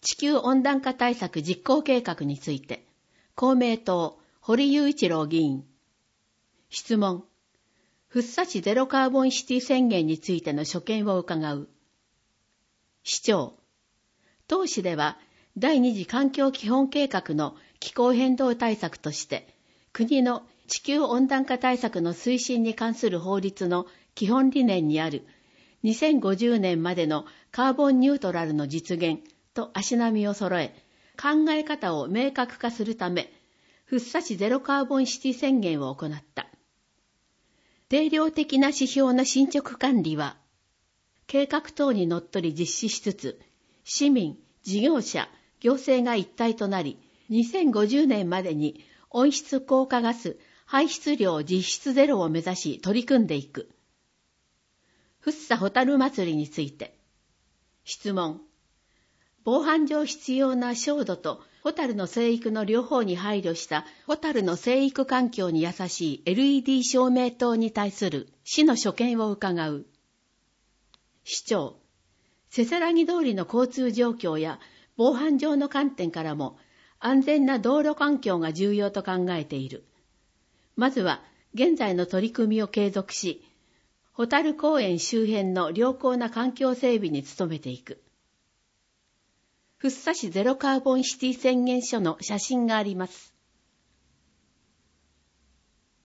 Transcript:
地球温暖化対策実行計画について、公明党、堀雄一郎議員。質問。福生市ゼロカーボンシティ宣言についての所見を伺う。市長。当市では、第二次環境基本計画の気候変動対策として、国の地球温暖化対策の推進に関する法律の基本理念にある2050年までのカーボンニュートラルの実現と足並みを揃え、考え方を明確化するため、福生市ゼロカーボンシティ宣言を行った。定量的な指標の進捗管理は、計画等にのっとり実施しつつ、市民、事業者、行政が一体となり、2050年までに温室効果ガス排出量実質ゼロを目指し取り組んでいく。福生ホタル祭りについて。質問。防犯上必要な照度とホタルの生育の両方に配慮したホタルの生育環境に優しい LED 照明灯に対する市の所見を伺う。市長。せせらぎ通りの交通状況や防犯上の観点からも安全な道路環境が重要と考えている。まずは現在の取り組みを継続し、ホタル公園周辺の良好な環境整備に努めていく。福生市ゼロカーボンシティ宣言書の写真があります。